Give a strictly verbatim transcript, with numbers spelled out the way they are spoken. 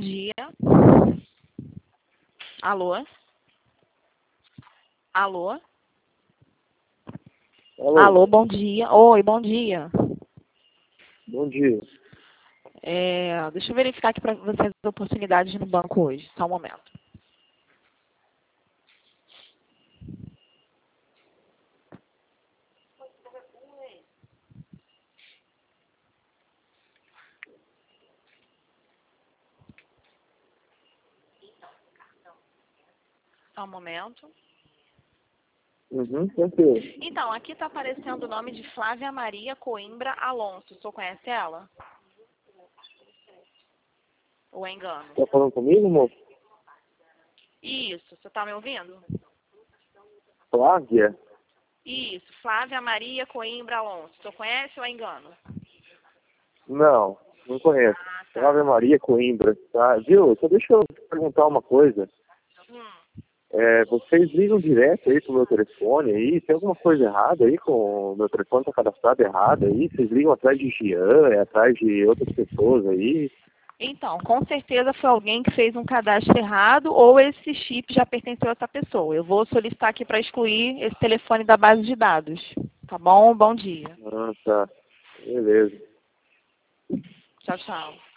dia. Alô? Alô? Alô? Alô, bom dia. Oi, bom dia. Bom dia. É, deixa eu verificar aqui para vocês as oportunidades no banco hoje. Só um momento. Só um momento. Uhum, tranquilo. Então, aqui está aparecendo o nome de Flávia Maria Coimbra Alonso. O senhor conhece ela? Ou é engano? Tá falando comigo, moço? Isso, você está me ouvindo? Flávia? Isso, Flávia Maria Coimbra Alonso. O senhor conhece ou é engano? Não, não conheço. Ah, tá. Flávia Maria Coimbra, tá? Viu? Só deixa eu te perguntar uma coisa. Hum. É, vocês ligam direto aí pro meu telefone aí? Tem alguma coisa errada aí com o meu telefone tá cadastrado errado aí? Vocês ligam atrás de Jean, é atrás de outras pessoas aí? Então, com certeza foi alguém que fez um cadastro errado ou esse chip já pertenceu a essa pessoa. Eu vou solicitar aqui para excluir esse telefone da base de dados. Tá bom? Bom dia. Ah, tá. Beleza. Tchau, tchau.